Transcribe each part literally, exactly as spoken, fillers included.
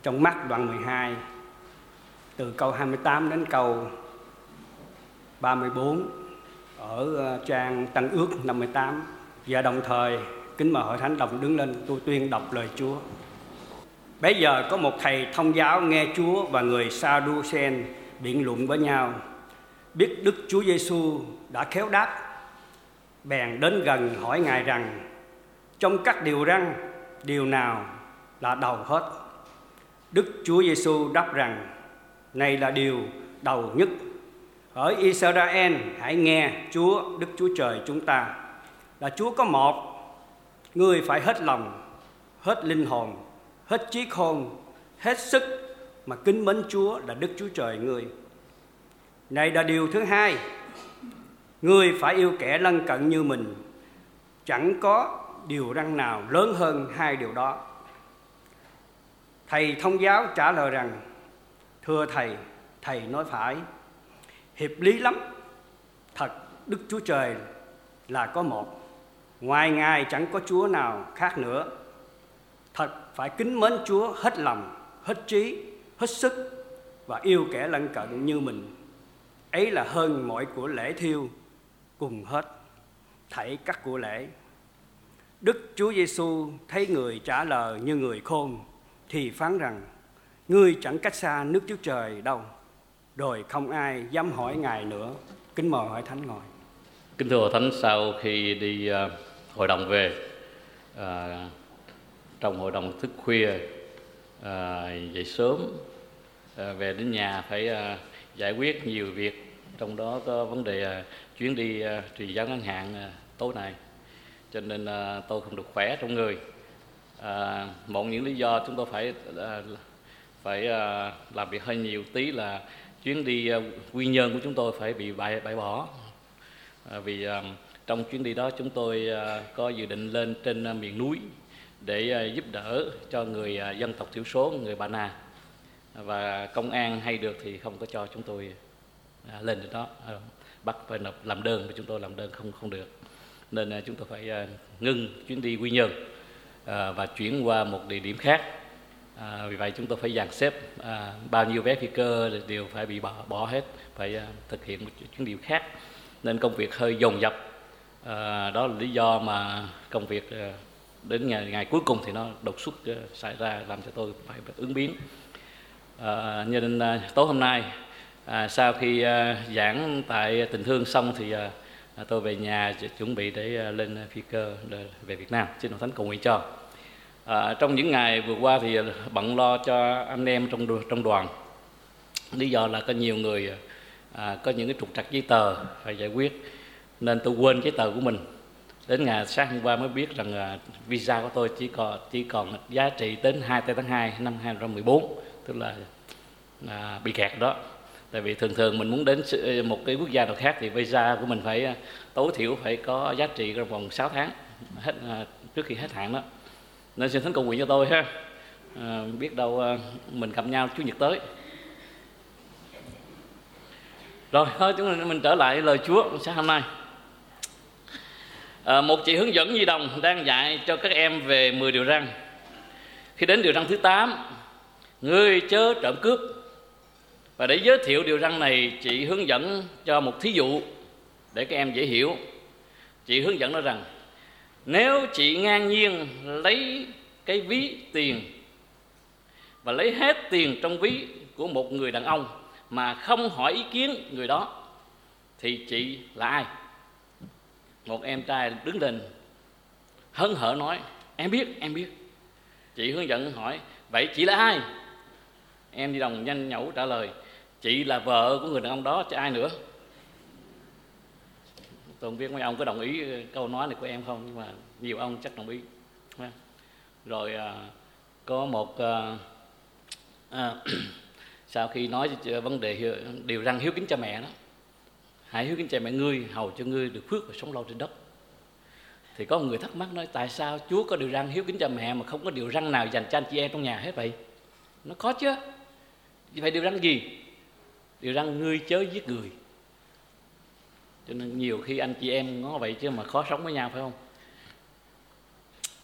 Trong Mác đoạn mười hai, từ câu hai mươi tám đến câu ba mươi bốn ở trang Tân Ước năm mươi tám. Và đồng thời kính mời hội thánh đồng đứng lên, tôi tuyên đọc lời Chúa. Bây giờ có một thầy thông giáo nghe Chúa và người Sa-đu-xen biện luận với nhau. Biết Đức Chúa Giêsu đã khéo đáp, bèn đến gần hỏi Ngài rằng: trong các điều răn, điều nào là đầu hết? Đức Chúa Giêsu đáp rằng: này là điều đầu nhất. Ở Israel hãy nghe Chúa Đức Chúa Trời chúng ta là Chúa có một. Ngươi phải hết lòng, hết linh hồn, hết trí khôn, hết sức mà kính mến Chúa là Đức Chúa Trời ngươi. Này là điều thứ hai. Ngươi phải yêu kẻ lân cận như mình. Chẳng có điều răn nào lớn hơn hai điều đó. Thầy thông giáo trả lời rằng: thưa thầy, thầy nói phải, hiệp lý lắm. Thật, Đức Chúa Trời là có một, ngoài Ngài chẳng có Chúa nào khác nữa. Thật, phải kính mến Chúa hết lòng, hết trí, hết sức và yêu kẻ lân cận như mình. Ấy là hơn mọi của lễ thiêu cùng hết thảy các của lễ. Đức Chúa Giêsu thấy người trả lời như người khôn thì phán rằng: ngươi chẳng cách xa nước Chúa Trời đâu. Rồi không ai dám hỏi Ngài nữa. Kính mời hội thánh ngồi. Kính thưa hội thánh, sau khi đi uh, hội đồng về, uh, trong hội đồng thức khuya, uh, dậy sớm, uh, về đến nhà phải uh, giải quyết nhiều việc, trong đó có vấn đề uh, chuyến đi uh, truyền giáo ngắn hạn uh, tối nay, cho nên uh, tôi không được khỏe trong người. Uh, một những lý do chúng tôi phải uh, phải uh, làm việc hơi nhiều tí là chuyến đi uh, quy nhơn của chúng tôi phải bị bãi, bãi bỏ. Uh, vì uh, trong chuyến đi đó chúng tôi uh, có dự định lên trên uh, miền núi để uh, giúp đỡ cho người uh, dân tộc thiểu số, người Ba Na. Và công an hay được thì không có cho chúng tôi uh, lên đến đó. Uh, bắt phải nộp làm đơn, mà chúng tôi làm đơn không không được. Nên uh, chúng tôi phải uh, ngưng chuyến đi quy nhơn uh, và chuyển qua một địa điểm khác. À, vì vậy chúng tôi phải dàn xếp à, bao nhiêu vé phi cơ đều phải bị bỏ, bỏ hết, phải à, thực hiện một chuyến đi khác, nên công việc hơi dồn dập. À, đó là lý do mà công việc à, đến ngày, ngày cuối cùng thì nó đột xuất à, xảy ra, làm cho tôi phải, phải ứng biến. À, nên à, tối hôm nay à, sau khi à, giảng tại Tình Thương xong thì à, tôi về nhà chuẩn bị để à, lên phi cơ để về Việt Nam. Xin hội thánh cầu nguyện cho. À, trong những ngày vừa qua thì bận lo cho anh em trong trong đoàn. Lý do là có nhiều người à, có những cái trục trặc giấy tờ phải giải quyết, nên tôi quên giấy tờ của mình. Đến ngày sáng hôm qua mới biết rằng à, visa của tôi chỉ còn chỉ còn giá trị đến hai tháng hai năm hai không một bốn, tức là à, bị kẹt đó. Tại vì thường thường mình muốn đến một cái quốc gia nào khác thì visa của mình phải tối thiểu phải có giá trị trong vòng sáu tháng hết à, trước khi hết hạn đó. Nên xin thánh cầu nguyện cho tôi ha, à, biết đâu à, mình gặp nhau Chủ nhật tới. Rồi thôi chúng mình, mình trở lại lời Chúa sáng hôm nay. À, một chị hướng dẫn nhi đồng đang dạy cho các em về mười điều răn. Khi đến điều răn thứ tám, ngươi chớ trộm cướp. Và để giới thiệu điều răn này, chị hướng dẫn cho một thí dụ để các em dễ hiểu. Chị hướng dẫn nói rằng: nếu chị ngang nhiên lấy cái ví tiền và lấy hết tiền trong ví của một người đàn ông mà không hỏi ý kiến người đó, thì chị là ai? Một em trai đứng lên hớn hở nói: em biết, em biết. Chị hướng dẫn hỏi: vậy chị là ai? Em đi đồng nhanh nhẩu trả lời: chị là vợ của người đàn ông đó, chứ ai nữa. Tôi không biết mấy ông có đồng ý câu nói này của em không, nhưng mà nhiều ông chắc đồng ý. Rồi à, có một à, à, sau khi nói vấn đề điều răn hiếu kính cha mẹ đó, hãy hiếu kính cha mẹ ngươi, hầu cho ngươi được phước và sống lâu trên đất. Thì có một người thắc mắc nói: tại sao Chúa có điều răn hiếu kính cha mẹ mà không có điều răn nào dành cho anh chị em trong nhà hết vậy? Nó có chứ. Vậy điều răn gì? Điều răn ngươi chớ giết người. Cho nên nhiều khi anh chị em nó vậy chứ mà khó sống với nhau, phải không?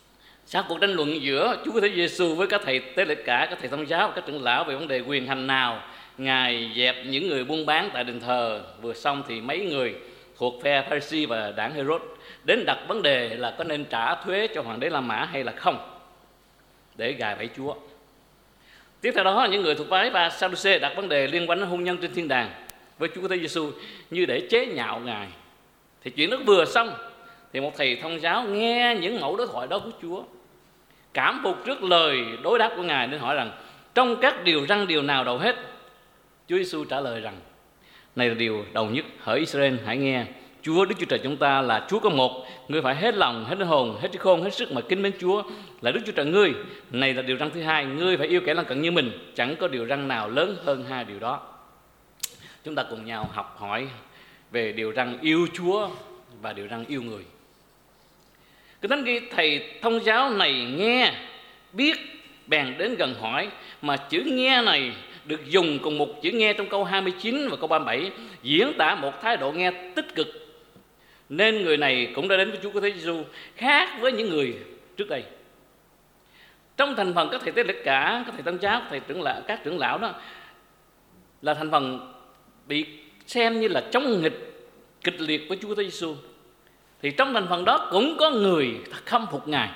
Sau cuộc tranh luận giữa Chúa Cứu Thế Giêsu với các thầy tế lễ cả, các thầy thông giáo, các trưởng lão về vấn đề quyền hành nào Ngài dẹp những người buôn bán tại đền thờ vừa xong, thì mấy người thuộc phe Pharisee và đảng Herod đến đặt vấn đề là có nên trả thuế cho hoàng đế La Mã hay là không, để gài bẫy Chúa. Tiếp theo đó, những người thuộc phái và Sadducê đặt vấn đề liên quan đến hôn nhân trên thiên đàng với Chúa Cứu Thế Giêsu như để chế nhạo Ngài. Thì chuyện đó vừa xong thì một thầy thông giáo nghe những mẫu đối thoại đó của Chúa, cảm phục trước lời đối đáp của Ngài, nên hỏi rằng trong các điều răn điều nào đầu hết? Chúa Giêsu trả lời rằng này là điều đầu nhất: hỡi Israel, hãy nghe, Chúa Đức Chúa Trời chúng ta là Chúa có một. Ngươi phải hết lòng, hết linh hồn, hết trí khôn, hết sức mà kính mến Chúa là Đức Chúa Trời ngươi. Này là điều răn thứ hai: ngươi phải yêu kẻ lân cận như mình. Chẳng có điều răn nào lớn hơn hai điều đó. Chúng ta cùng nhau học hỏi về điều răn yêu Chúa và điều răn yêu người. Cái thánh ghi thầy thông giáo này nghe, biết, bèn đến gần hỏi, mà chữ nghe này được dùng cùng một chữ nghe trong câu hai mươi chín và câu ba mươi bảy, diễn tả một thái độ nghe tích cực. Nên người này cũng đã đến với Chúa Cứu Thế Giêsu, khác với những người trước đây. Trong thành phần các thầy tế lễ cả, các thầy thông giáo, các thầy trưởng lão, các trưởng lão đó là thành phần bị xem như là chống nghịch kịch liệt với Chúa Cứu Thế Giêsu. Thì trong thành phần đó cũng có người khâm phục Ngài.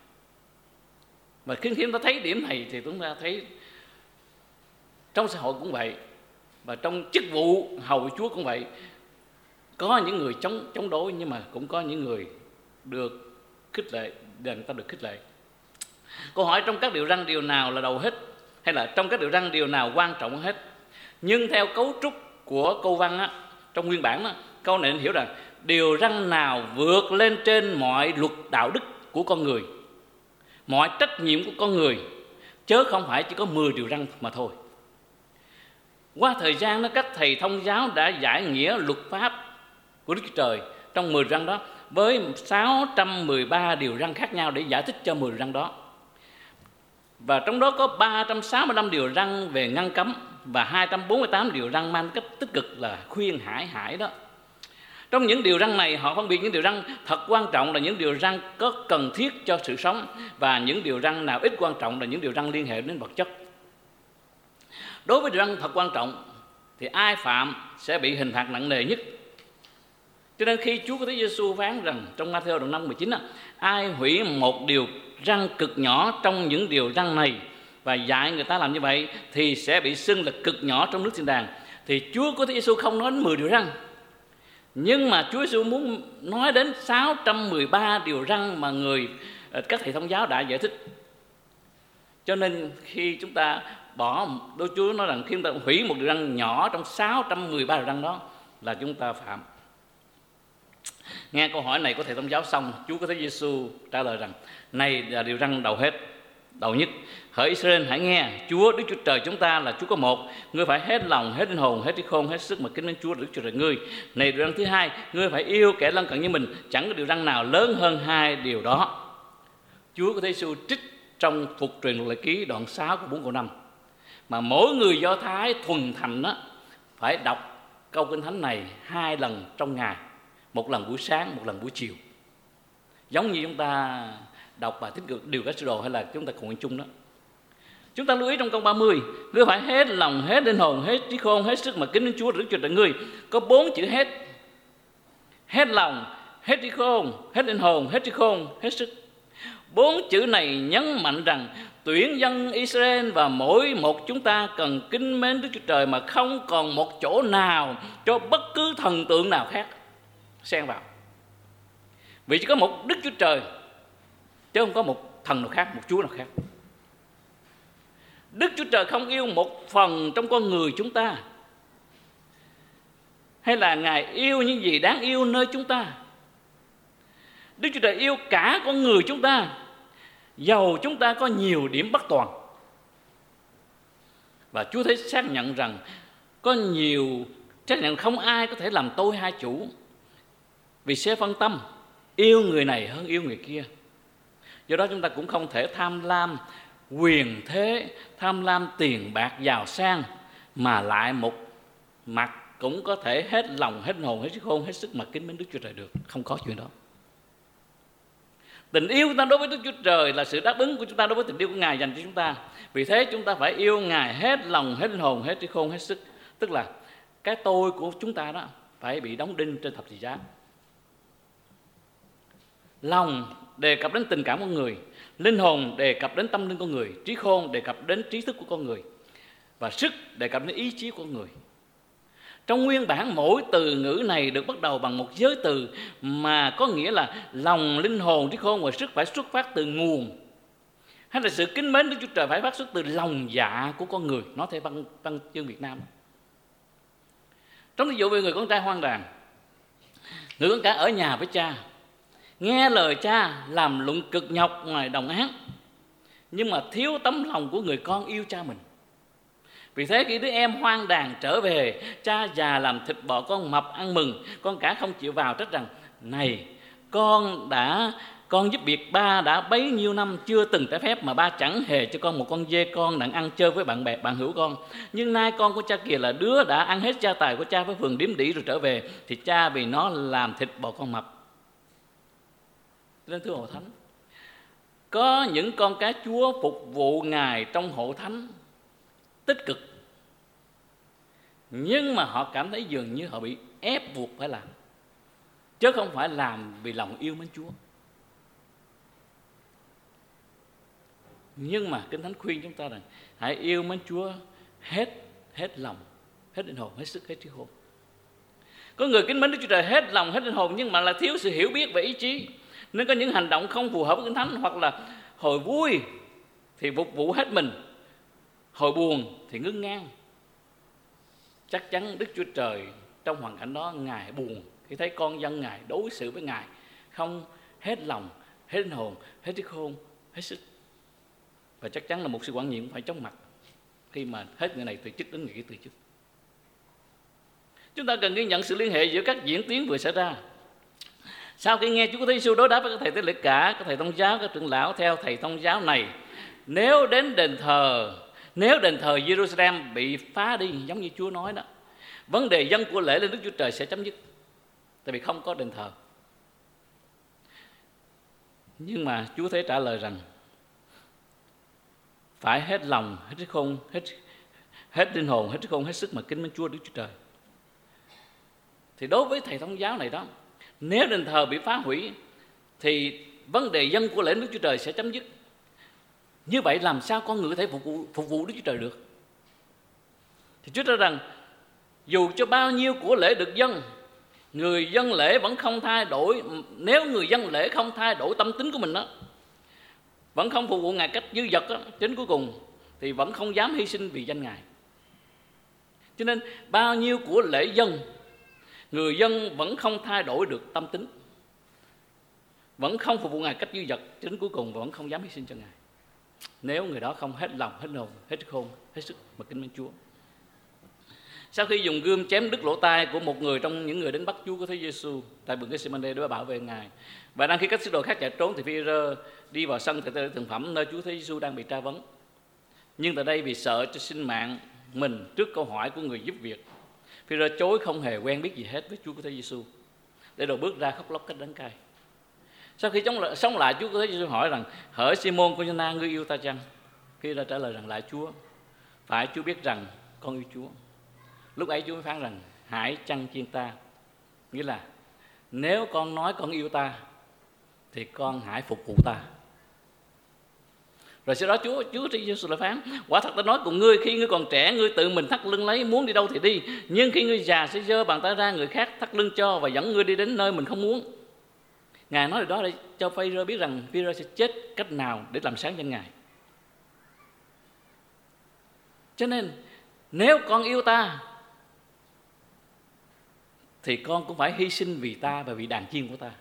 Và khi chúng ta thấy điểm này thì chúng ta thấy trong xã hội cũng vậy, và trong chức vụ hầu Chúa cũng vậy. Có những người chống chống đối, nhưng mà cũng có những người được khích lệ, để người ta được khích lệ. Câu hỏi trong các điều răn điều nào là đầu hết, hay là trong các điều răn điều nào quan trọng hết? Nhưng theo cấu trúc của câu văn á, trong nguyên bản á, câu này nên hiểu rằng điều răn nào vượt lên trên mọi luật đạo đức của con người, mọi trách nhiệm của con người, chớ không phải chỉ có mười điều răn mà thôi. Qua thời gian đó, các thầy thông giáo đã giải nghĩa luật pháp của Đức Chúa Trời trong mười răn đó với sáu trăm mười ba điều răn khác nhau để giải thích cho mười răn đó. Và trong đó có ba trăm sáu mươi lăm điều răn về ngăn cấm và hai trăm bốn mươi tám điều răn mang cách tích cực là khuyên hải hải đó. Trong những điều răn này, họ phân biệt những điều răn thật quan trọng là những điều răn có cần thiết cho sự sống, và những điều răn nào ít quan trọng là những điều răn liên hệ đến vật chất. Đối với điều răn thật quan trọng thì ai phạm sẽ bị hình phạt nặng nề nhất. Cho nên khi Chúa Cứu Thế Giêsu phán rằng trong Ma-thi-ơ đoạn năm mười chín, ai hủy một điều răn cực nhỏ trong những điều răn này và dạy người ta làm như vậy thì sẽ bị xưng là cực nhỏ trong nước thiên đàng. Thì Chúa Cứu Thế Giêsu không nói đến mười điều răn, nhưng mà Chúa Giêsu muốn nói đến sáu trăm mười ba điều răn mà người các thầy thông giáo đã giải thích. Cho nên khi chúng ta bỏ, Đôi Chúa nói rằng khi chúng ta hủy một điều răn nhỏ trong sáu trăm mười ba điều răn đó là chúng ta phạm. Nghe câu hỏi này của thầy thông giáo xong, Chúa Cứu Thế Giêsu trả lời rằng này là điều răn đầu hết, đầu nhất: hỡi Israel, hãy nghe, Chúa Đức Chúa Trời chúng ta là Chúa có một. Ngươi phải hết lòng, hết linh hồn, hết trí khôn, hết sức mà kính mến Chúa Đức Chúa Trời ngươi. Này điều răn thứ hai: ngươi phải yêu kẻ lân cận như mình. Chẳng có điều răn nào lớn hơn hai điều đó. Chúa Cứu Thế Giêsu trích trong Phục truyền luật lệ ký đoạn sáu câu bốn câu năm, mà mỗi người Do Thái thuần thành đó phải đọc câu kinh thánh này hai lần trong ngày, một lần buổi sáng, một lần buổi chiều, giống như chúng ta đọc bài tích cực điều các sứ đồ hay là chúng ta cùng nguyện chung đó. Chúng ta lưu ý trong câu ba mươi: ngươi phải hết lòng, hết linh hồn, hết trí khôn, hết sức mà kính đến Chúa Đức Chúa Trời ngươi. Có bốn chữ hết: hết lòng, hết trí khôn, hết linh hồn, hết trí khôn, hết sức. Bốn chữ này nhấn mạnh rằng tuyển dân Israel và mỗi một chúng ta cần kính mến Đức Chúa Trời mà không còn một chỗ nào cho bất cứ thần tượng nào khác xen vào. Vì chỉ có một Đức Chúa Trời, chứ không có một thần nào khác, một Chúa nào khác. Đức Chúa Trời không yêu một phần trong con người chúng ta, hay là Ngài yêu những gì đáng yêu nơi chúng ta. Đức Chúa Trời yêu cả con người chúng ta, dầu chúng ta có nhiều điểm bất toàn. Và Chúa thấy xác nhận rằng có nhiều, xác nhận không ai có thể làm tôi hai chủ, vì sẽ phân tâm yêu người này hơn yêu người kia. Do đó chúng ta cũng không thể tham lam quyền thế, tham lam tiền bạc giàu sang, mà lại một mặt cũng có thể hết lòng, hết hồn, hết sức hồn, hết sức mà kính mến Đức Chúa Trời được. Không có chuyện đó. Tình yêu chúng ta đối với Đức Chúa Trời là sự đáp ứng của chúng ta đối với tình yêu của Ngài dành cho chúng ta. Vì thế chúng ta phải yêu Ngài hết lòng, hết linh hồn, hết trí khôn, hết sức. Tức là cái tôi của chúng ta đó phải bị đóng đinh trên thập tự giá. Lòng đề cập đến tình cảm con người, linh hồn đề cập đến tâm linh con người, trí khôn đề cập đến trí thức của con người, và sức đề cập đến ý chí của con người. Trong nguyên bản mỗi từ ngữ này được bắt đầu bằng một giới từ mà có nghĩa là lòng, linh hồn, trí khôn và sức phải xuất phát từ nguồn, hay là sự kính mến Đức Chúa Trời phải phát xuất từ lòng dạ của con người. Nói theo văn, văn chương Việt Nam. Trong ví dụ về người con trai hoang đàn, người con cái ở nhà với cha, nghe lời cha làm luận cực nhọc ngoài đồng án, nhưng mà thiếu tấm lòng của người con yêu cha mình. Vì thế khi đứa em hoang đàn trở về, cha già làm thịt bò con mập ăn mừng, con cả không chịu vào trách rằng: này, con đã con giúp việc ba đã bấy nhiêu năm chưa từng trái phép, mà ba chẳng hề cho con một con dê con đặng ăn chơi với bạn bè bạn hữu con. Nhưng nay con của cha kìa là đứa đã ăn hết gia tài của cha với phường điếm đỉ rồi trở về, thì cha vì nó làm thịt bò con mập. Nên thưa hội thánh, có những con cái Chúa phục vụ Ngài trong hội thánh tích cực, nhưng mà họ cảm thấy dường như họ bị ép buộc phải làm, chứ không phải làm vì lòng yêu mến Chúa. Nhưng mà Kinh Thánh khuyên chúng ta rằng hãy yêu mến Chúa hết hết lòng, hết linh hồn, hết sức, hết trí khôn. Có người kính mến Đức Chúa Trời hết lòng, hết linh hồn, nhưng mà là thiếu sự hiểu biết về ý chí, nên có những hành động không phù hợp với Kinh Thánh, hoặc là hồi vui thì phục vụ hết mình, hồi buồn thì ngưng ngang. Chắc chắn Đức Chúa Trời trong hoàn cảnh đó Ngài buồn khi thấy con dân Ngài đối xử với Ngài không hết lòng, hết linh hồn, hết trí khôn, hết sức. Và chắc chắn là một sự quản nhiệm phải chóng mặt khi mà hết người này từ chức đến người kia từ chức. Chúng ta cần ghi nhận sự liên hệ giữa các diễn tiến vừa xảy ra. Sau khi nghe Chúa Giêsu Christ đối đáp với các thầy tế lễ cả, các thầy thông giáo, các trưởng lão theo thầy thông giáo này, nếu đến đền thờ, nếu đền thờ Jerusalem bị phá đi giống như Chúa nói đó, vấn đề dâng của lễ lên Đức Chúa Trời sẽ chấm dứt, tại vì không có đền thờ. Nhưng mà Chúa Thế trả lời rằng phải hết lòng, hết trí khôn, hết hết linh hồn, hết trí khôn, hết sức mà kính mến Chúa Đức Chúa Trời. Thì đối với thầy thông giáo này đó, nếu đền thờ bị phá hủy thì vấn đề dâng của lễ Đức Chúa Trời sẽ chấm dứt. Như vậy làm sao con người có thể phục vụ, phục vụ Đức Chúa Trời được? Thì Chúa nói rằng dù cho bao nhiêu của lễ được dâng, người dâng lễ vẫn không thay đổi. Nếu người dâng lễ không thay đổi tâm tính của mình đó, vẫn không phục vụ Ngài cách dư dật đó, đến cuối cùng thì vẫn không dám hy sinh vì danh Ngài. Cho nên bao nhiêu của lễ dâng, người dân vẫn không thay đổi được tâm tính, vẫn không phục vụ Ngài cách dư dật, đến cuối cùng vẫn không dám hy sinh cho Ngài, nếu người đó không hết lòng, hết hồn, hết khôn, hết sức mà kính mến Chúa. Sau khi dùng gươm chém đứt lỗ tai của một người trong những người đến bắt Chúa của Thế Giêsu tại vườn Gethsemane để bảo vệ Ngài, và đang khi các sứ đồ khác chạy trốn thì Phi-e-rơ đi vào sân thầy tế lễ thực phẩm nơi Chúa Thế Giêsu đang bị tra vấn. Nhưng tại đây vì sợ cho sinh mạng mình trước câu hỏi của người giúp việc, Phi-e-rơ chối không hề quen biết gì hết với Chúa của Thế Giêsu, để rồi bước ra khóc lóc cách đắng cay. Sau khi sống lại, Chúa của Thế Giêsu hỏi rằng: hỡi Simon con Giô-na, ngươi yêu ta chăng? Phi-e-rơ trả lời rằng: lại Chúa, phải Chúa biết rằng con yêu Chúa. Lúc ấy Chúa mới phán rằng: hãy chăn chiên ta. Nghĩa là nếu con nói con yêu ta thì con hãy phục vụ ta. Rồi sau đó Chúa Chúa Giêsu lại phán: quả thật ta nói cùng ngươi, khi ngươi còn trẻ, ngươi tự mình thắt lưng lấy, muốn đi đâu thì đi. Nhưng khi ngươi già sẽ giơ bàn tay ra, người khác thắt lưng cho và dẫn ngươi đi đến nơi mình không muốn. Ngài nói điều đó để cho Phi-e-rơ biết rằng Phi-e-rơ sẽ chết cách nào để làm sáng danh Ngài. Cho nên nếu con yêu ta thì con cũng phải hy sinh vì ta và vì đàn chiên của ta.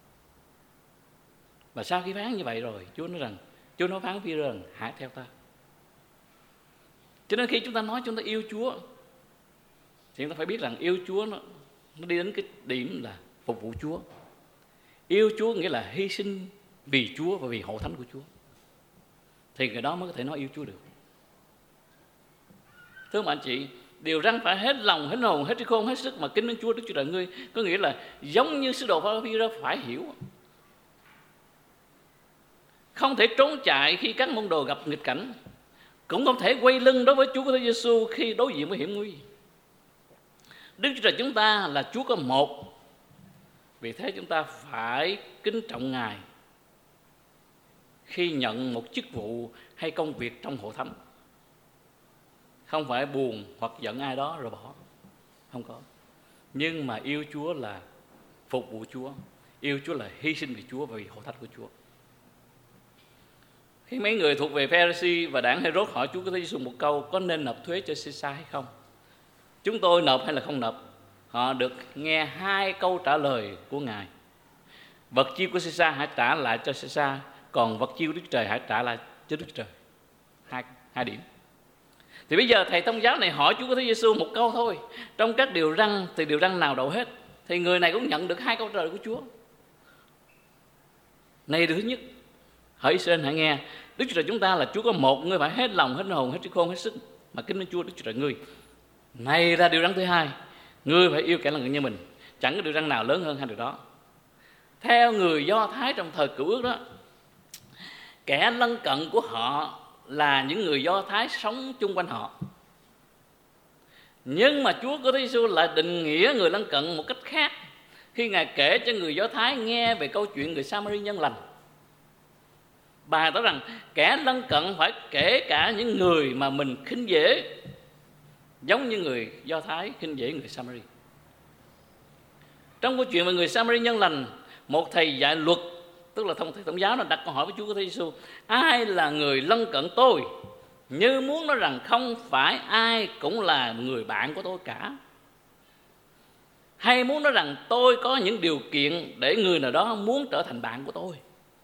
Và sau khi phán như vậy rồi, Chúa nói rằng Chúa nói phán Phi-e-rơ rằng: hãy theo ta. Cho nên khi chúng ta nói chúng ta yêu Chúa thì chúng ta phải biết rằng yêu Chúa nó, nó đi đến cái điểm là phục vụ Chúa. Yêu Chúa nghĩa là hy sinh vì Chúa và vì hội thánh của Chúa, thì người đó mới có thể nói yêu Chúa được. Thưa các anh chị, điều răn phải hết lòng, hết hồn, hết trí khôn, hết sức mà kính mến Chúa Đức Chúa Trời ngươi, có nghĩa là giống như sứ đồ Phi-e-rơ phải hiểu không thể trốn chạy khi các môn đồ gặp nghịch cảnh, cũng không thể quay lưng đối với Chúa Giêsu Giêsu khi đối diện với hiểm nguy. Đức Chúa Trời chúng ta là Chúa có một, vì thế chúng ta phải kính trọng Ngài khi nhận một chức vụ hay công việc trong hội thánh. Không phải buồn hoặc giận ai đó rồi bỏ, không có. Nhưng mà yêu Chúa là phục vụ Chúa, yêu Chúa là hy sinh vì Chúa và vì hội thánh của Chúa. Khi mấy người thuộc về Pharisee và đảng Herod hỏi Chúa Giêsu một câu: có nên nộp thuế cho Caesar hay không? Chúng tôi nộp hay là không nộp? Họ được nghe hai câu trả lời của Ngài: vật chiêu của Caesar hãy trả lại cho Caesar, còn vật chiêu Đức Trời hãy trả lại cho Đức Trời. Hai, hai điểm. Thì bây giờ thầy thông giáo này hỏi Chúa Giêsu một câu thôi. Trong các điều răn thì điều răn nào đậu hết? Thì người này cũng nhận được hai câu trả lời của Chúa. Này điều thứ nhất, hỡi Israel hãy nghe, Đức Chúa Trời chúng ta là Chúa có một, ngươi phải hết lòng, hết hồn, hết trí khôn, hết sức mà kính đến Chúa Đức Chúa Trời ngươi. Này là điều răn thứ hai, ngươi phải yêu kẻ lân cận như mình. Chẳng có điều răn nào lớn hơn hai điều đó. Theo người Do Thái trong thời Cựu Ước đó, kẻ lân cận của họ là những người Do Thái sống chung quanh họ. Nhưng mà Chúa của Giêsu lại định nghĩa người lân cận một cách khác khi Ngài kể cho người Do Thái nghe về câu chuyện người Samari nhân lành. Bà nói rằng kẻ lân cận phải kể cả những người mà mình khinh dễ, giống như người Do Thái khinh dễ người Samari. Trong câu chuyện về người Samari nhân lành, một thầy dạy luật, tức là thông thầy thống giáo, nó đặt câu hỏi với Chúa của Giêsu: ai là người lân cận tôi? Như muốn nói rằng không phải ai cũng là người bạn của tôi cả, hay muốn nói rằng tôi có những điều kiện để người nào đó muốn trở thành bạn của tôi?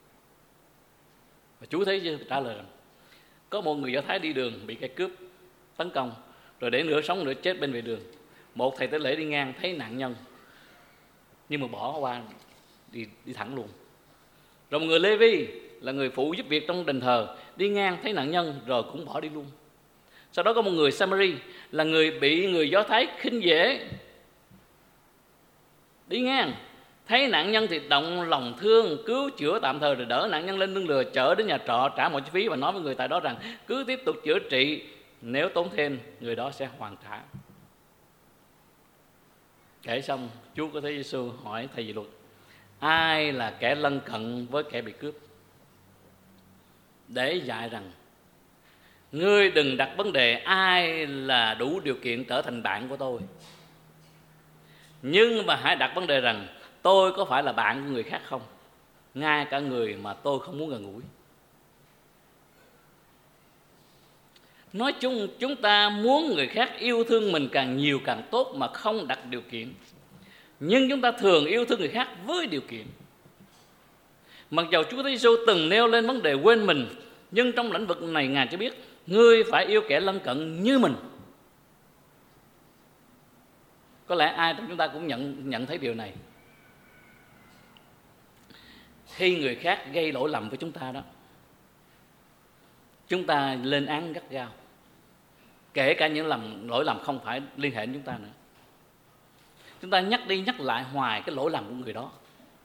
Và Chúa thấy trả lời rằng có một người Do Thái đi đường bị kẻ cướp tấn công, rồi để nửa sống nửa chết bên vệ đường. Một thầy tế lễ đi ngang thấy nạn nhân, nhưng mà bỏ qua đi, đi thẳng luôn. Rồi một người Lê Vi là người phụ giúp việc trong đền thờ đi ngang thấy nạn nhân rồi cũng bỏ đi luôn. Sau đó có một người Samari là người bị người Do Thái khinh dễ, đi ngang thấy nạn nhân thì động lòng thương, cứu chữa tạm thời, rồi đỡ nạn nhân lên lưng lừa, chở đến nhà trọ, trả mọi chi phí và nói với người tại đó rằng cứ tiếp tục chữa trị, nếu tốn thêm người đó sẽ hoàn trả. Kể xong, Chúa có thấy Giêsu hỏi thầy dạy luật: ai là kẻ lân cận với kẻ bị cướp? Để dạy rằng ngươi đừng đặt vấn đề ai là đủ điều kiện trở thành bạn của tôi, nhưng mà hãy đặt vấn đề rằng tôi có phải là bạn của người khác không, ngay cả người mà tôi không muốn gần gũi. Nói chung chúng ta muốn người khác yêu thương mình càng nhiều càng tốt mà không đặt điều kiện. Nhưng chúng ta thường yêu thương người khác với điều kiện. Mặc dầu Chúa Giêsu từng nêu lên vấn đề quên mình, nhưng trong lĩnh vực này Ngài cho biết ngươi phải yêu kẻ lân cận như mình. Có lẽ ai trong chúng ta cũng nhận, nhận thấy điều này. Khi người khác gây lỗi lầm với chúng ta đó, chúng ta lên án gắt gao, kể cả những lầm lỗi lầm không phải liên hệ đến chúng ta nữa. Chúng ta nhắc đi nhắc lại hoài cái lỗi lầm của người đó.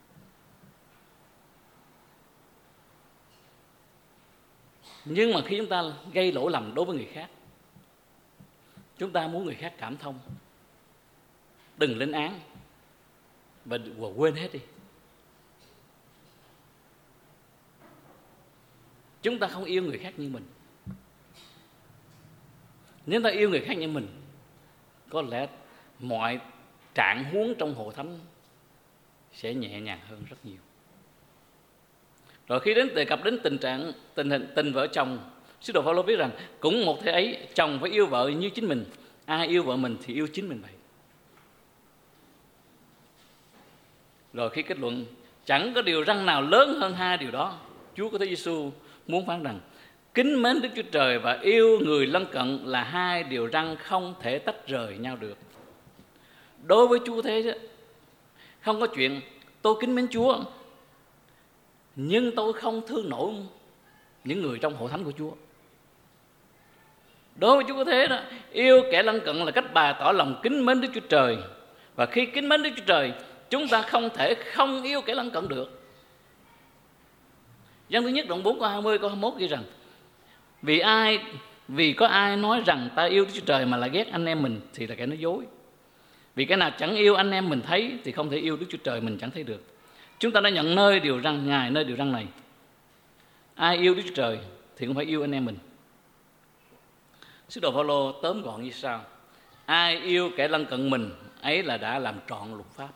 Nhưng mà khi chúng ta gây lỗi lầm đối với người khác, chúng ta muốn người khác cảm thông, đừng lên án và quên hết đi. Chúng ta không yêu người khác như mình. Nếu ta yêu người khác như mình, có lẽ mọi trạng huống trong hội thánh sẽ nhẹ nhàng hơn rất nhiều. Rồi khi đến đề cập đến tình trạng tình hình tình vợ chồng, sứ đồ Phaolô viết rằng cũng một thế ấy, chồng phải yêu vợ như chính mình, ai yêu vợ mình thì yêu chính mình vậy. Rồi khi kết luận chẳng có điều răn nào lớn hơn hai điều đó, Chúa có thấy Giêsu muốn phán rằng kính mến Đức Chúa Trời và yêu người lân cận là hai điều răn không thể tách rời nhau được. Đối với Chúa thế đó, không có chuyện tôi kính mến Chúa nhưng tôi không thương nổi những người trong hội thánh của Chúa. Đối với Chúa có thế đó, yêu kẻ lân cận là cách bày tỏ lòng kính mến Đức Chúa Trời. Và khi kính mến Đức Chúa Trời, chúng ta không thể không yêu kẻ lân cận được. Giăng thứ nhất đoạn bốn câu hai mươi câu hai mươi mốt ghi rằng: Vì ai Vì có ai nói rằng ta yêu Đức Chúa Trời mà lại ghét anh em mình thì là kẻ nói dối. Vì cái nào chẳng yêu anh em mình thấy thì không thể yêu Đức Chúa Trời mình chẳng thấy được. Chúng ta đã nhận nơi điều răn Ngài nơi điều răn này: ai yêu Đức Chúa Trời thì cũng phải yêu anh em mình. Sứ đồ Phaolô tóm gọn như sau: ai yêu kẻ lân cận mình ấy là đã làm trọn luật pháp.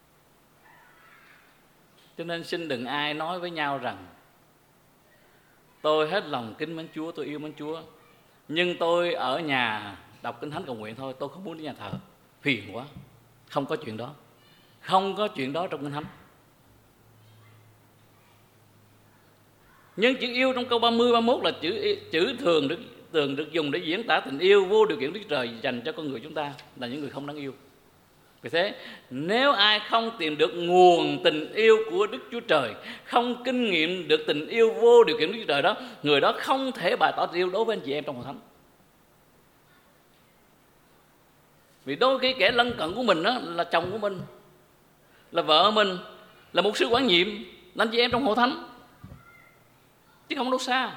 Cho nên xin đừng ai nói với nhau rằng tôi hết lòng kính mến Chúa, tôi yêu mến Chúa, nhưng tôi ở nhà đọc kinh thánh cầu nguyện thôi, tôi không muốn đi nhà thờ, phiền quá. Không có chuyện đó. Không có chuyện đó trong kinh thánh. Nhưng chữ yêu trong câu ba mươi, ba mươi mốt là chữ chữ thường được thường được dùng để diễn tả tình yêu vô điều kiện Đức Chúa Trời dành cho con người chúng ta là những người không đáng yêu. Vì thế, nếu ai không tìm được nguồn tình yêu của Đức Chúa Trời, không kinh nghiệm được tình yêu vô điều kiện Đức Chúa Trời đó, người đó không thể bày tỏ tình yêu đối với anh chị em trong hội thánh. Vì đôi khi kẻ lân cận của mình đó là chồng của mình, là vợ mình, là mục sư quản nhiệm, là anh chị em trong hội thánh, chứ không đâu xa.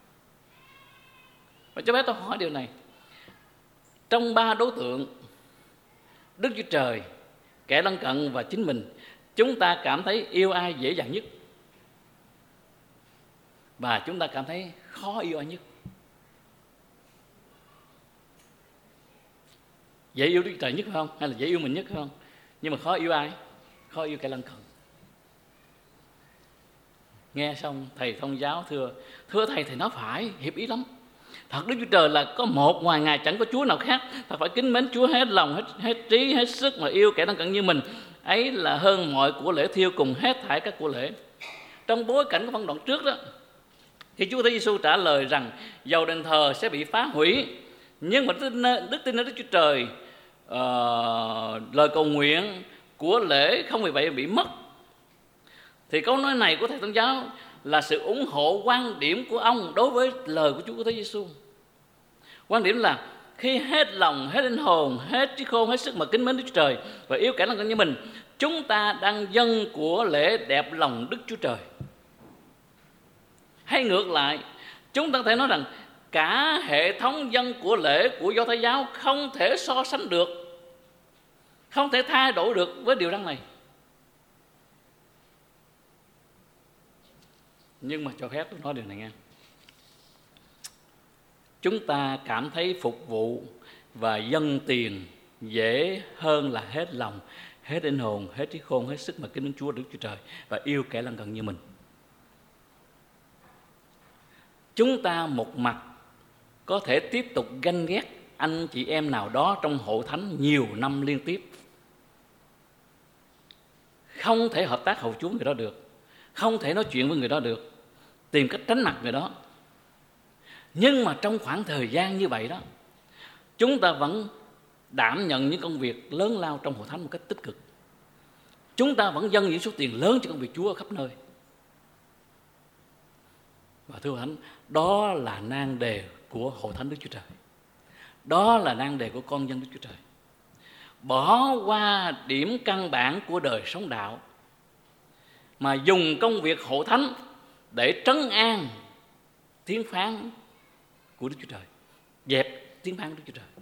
Và cho phép tôi hỏi điều này: trong ba đối tượng Đức Chúa Trời, kẻ lân cận và chính mình, chúng ta cảm thấy yêu ai dễ dàng nhất? Và chúng ta cảm thấy khó yêu ai nhất? Dễ yêu Đức Chúa Trời nhất phải không? Hay là dễ yêu mình nhất phải không? Nhưng mà khó yêu ai? Khó yêu kẻ lân cận. Nghe xong thầy thông giáo thưa: Thưa thầy, thầy nói phải, hiệp ý lắm. Thật Đức Chúa Trời là có một, ngoài Ngài chẳng có Chúa nào khác. Thật phải kính mến Chúa hết lòng, hết, hết trí, hết sức mà yêu kẻ lân cận như mình. Ấy là hơn mọi của lễ thiêu cùng hết thảy các của lễ. Trong bối cảnh của phân đoạn trước đó, thì Chúa Giêsu trả lời rằng dầu đền thờ sẽ bị phá hủy, nhưng mà đức tin ở Đức Chúa Trời, uh, lời cầu nguyện của lễ không vì vậy bị mất. Thì câu nói này của thầy thông giáo là sự ủng hộ quan điểm của ông đối với lời của Chúa Giêsu. Quan điểm là khi hết lòng, hết linh hồn, hết trí khôn, hết sức mà kính mến Đức Chúa Trời và yêu kẻ lân cận như mình, chúng ta đang dâng của lễ đẹp lòng Đức Chúa Trời. Hay ngược lại, chúng ta có thể nói rằng cả hệ thống dâng của lễ của Do Thái giáo không thể so sánh được, không thể thay đổi được với điều răn này. Nhưng mà cho phép tôi nói điều này nghe. Chúng ta cảm thấy phục vụ và dâng tiền dễ hơn là hết lòng, hết linh hồn, hết trí khôn, hết sức mà kính mến Chúa Đức Chúa Trời và yêu kẻ lân cận như mình. Chúng ta một mặt có thể tiếp tục ganh ghét anh chị em nào đó trong hội thánh nhiều năm liên tiếp, không thể hợp tác hầu Chúa người đó được, không thể nói chuyện với người đó được, tìm cách tránh mặt người đó. Nhưng mà trong khoảng thời gian như vậy đó, chúng ta vẫn đảm nhận những công việc lớn lao trong hội thánh một cách tích cực. Chúng ta vẫn dâng những số tiền lớn cho công việc Chúa ở khắp nơi. Và thưa hội thánh, đó là nan đề của hội thánh Đức Chúa Trời. Đó là nan đề của con dân Đức Chúa Trời. Bỏ qua điểm căn bản của đời sống đạo mà dùng công việc hội thánh để trấn an tiếng phán của Đức Chúa Trời, dẹp tiếng phán của Đức Chúa Trời.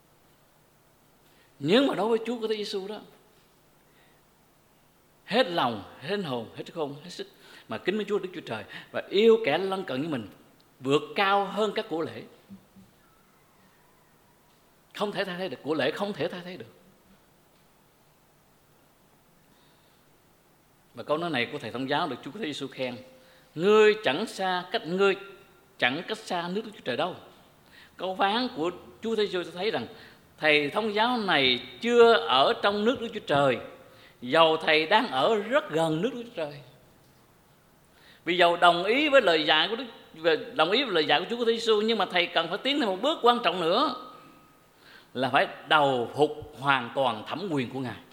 Nhưng mà đối với Chúa của Chúa Giêsu đó, hết lòng, hết linh hồn, hết sức khôn, hết sức mà kính mến Chúa Đức Chúa Trời và yêu kẻ lân cận như mình vượt cao hơn các của lễ. Không thể thay thế được, của lễ không thể thay thế được. Và câu nói này của thầy thông giáo được Chúa Giêsu khen: Ngươi chẳng xa cách ngươi chẳng cách xa nước Đức Chúa Trời đâu. Câu phán của Chúa Giêsu thấy rằng thầy thông giáo này chưa ở trong nước Đức Chúa Trời, dầu thầy đang ở rất gần nước Đức Chúa Trời. Vì dầu đồng ý với lời dạy của Đức, đồng ý với lời dạy của Chúa Giêsu, nhưng mà thầy cần phải tiến thêm một bước quan trọng nữa, là phải đầu phục hoàn toàn thẩm quyền của Ngài.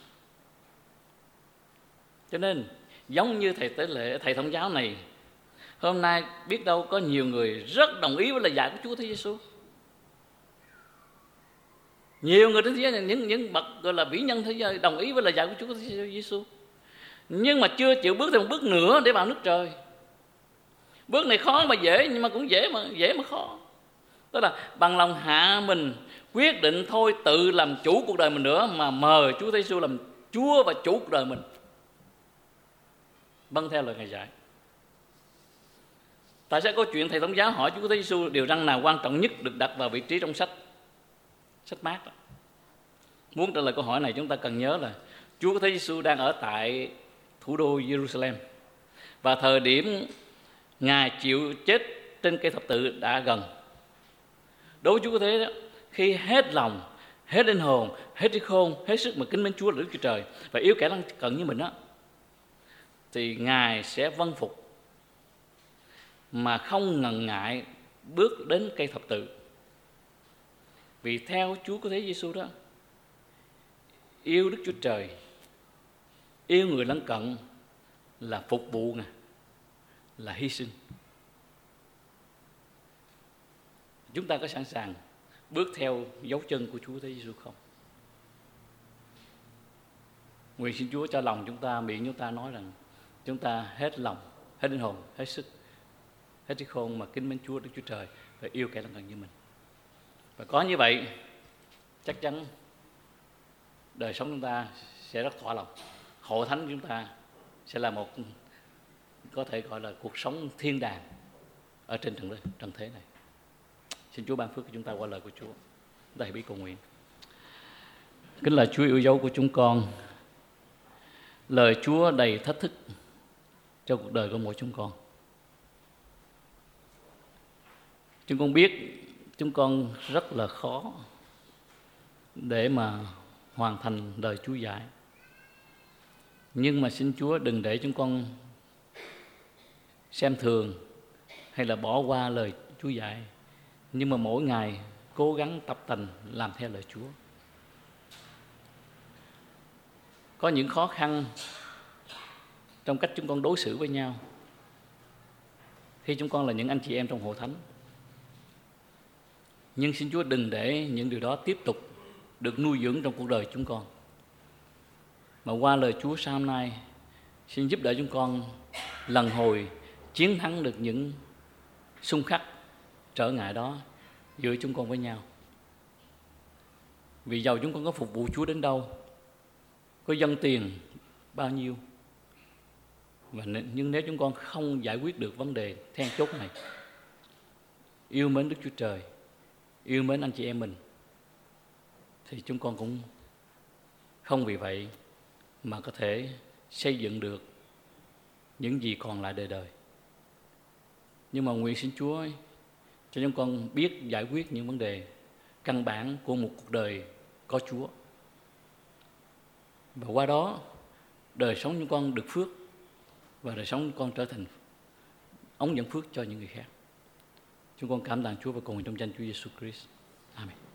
Cho nên giống như thầy tế lễ, thầy thông giáo này, hôm nay biết đâu có nhiều người rất đồng ý với lời dạy của Chúa Giêsu. Nhiều người trên thế giới, những những bậc gọi là vĩ nhân thế giới đồng ý với lời dạy của Chúa Giêsu, nhưng mà chưa chịu bước thêm một bước nữa để vào nước trời. Bước này khó mà dễ, nhưng mà cũng dễ mà dễ mà khó. Tức là bằng lòng hạ mình, quyết định thôi tự làm chủ cuộc đời mình nữa, mà mời Chúa Giêsu làm Chúa và chủ cuộc đời mình, vâng theo lời Ngài dạy. Tại sao có chuyện thầy thống giáo hỏi Chúa Giêsu điều răn nào quan trọng nhất được đặt vào vị trí trong sách sách Mác đó? Muốn trả lời câu hỏi này, chúng ta cần nhớ là Chúa Giêsu đang ở tại thủ đô Jerusalem, và thời điểm Ngài chịu chết trên cây thập tự đã gần. Đối với Chúa Thế đó, khi hết lòng, hết linh hồn, hết trí khôn, hết sức mà kính mến Chúa là Đức Chúa Trời và yêu kẻ lân cận như mình đó, thì Ngài sẽ vâng phục mà không ngần ngại bước đến cây thập tự. Vì theo Chúa có Thế Giêsu đó, yêu Đức Chúa Trời, yêu người lân cận là phục vụ Ngài, là hy sinh. Chúng ta có sẵn sàng bước theo dấu chân của Chúa Thế Giêsu không? Nguyện xin Chúa cho lòng chúng ta, miệng chúng ta nói rằng chúng ta hết lòng, hết linh hồn, hết sức, hết trí khôn mà kính mến Chúa Đức Chúa Trời và yêu kẻ lân cận như mình. Và có như vậy, chắc chắn đời sống chúng ta sẽ rất thỏa lòng. Hội thánh chúng ta sẽ là một, có thể gọi là cuộc sống thiên đàng ở trên trần, trần thế này. Xin Chúa ban phước cho chúng ta qua lời của Chúa. Chúng ta hãy biết cầu nguyện. Kính là Chúa yêu dấu của chúng con, lời Chúa đầy thách thức cho cuộc đời của mỗi chúng con. Chúng con biết chúng con rất là khó để mà hoàn thành lời Chúa dạy. Nhưng mà xin Chúa đừng để chúng con xem thường hay là bỏ qua lời Chúa dạy, nhưng mà mỗi ngày cố gắng tập tành làm theo lời Chúa. Có những khó khăn trong cách chúng con đối xử với nhau khi chúng con là những anh chị em trong hội thánh. Nhưng xin Chúa đừng để những điều đó tiếp tục được nuôi dưỡng trong cuộc đời chúng con, mà qua lời Chúa sáng hôm nay, xin giúp đỡ chúng con lần hồi chiến thắng được những xung khắc, trở ngại đó giữa chúng con với nhau. Vì dầu chúng con có phục vụ Chúa đến đâu, có dâng tiền bao nhiêu, và nhưng nếu chúng con không giải quyết được vấn đề then chốt này, yêu mến Đức Chúa Trời, yêu mến anh chị em mình, thì chúng con cũng không vì vậy mà có thể xây dựng được những gì còn lại đời đời. Nhưng mà nguyện xin Chúa cho chúng con biết giải quyết những vấn đề căn bản của một cuộc đời có Chúa, và qua đó đời sống chúng con được phước, và đời sống chúng con trở thành ống dẫn phước cho những người khác. Chúng con cảm tạ Chúa và cùng trong danh Chúa Giêsu Christ. Amen.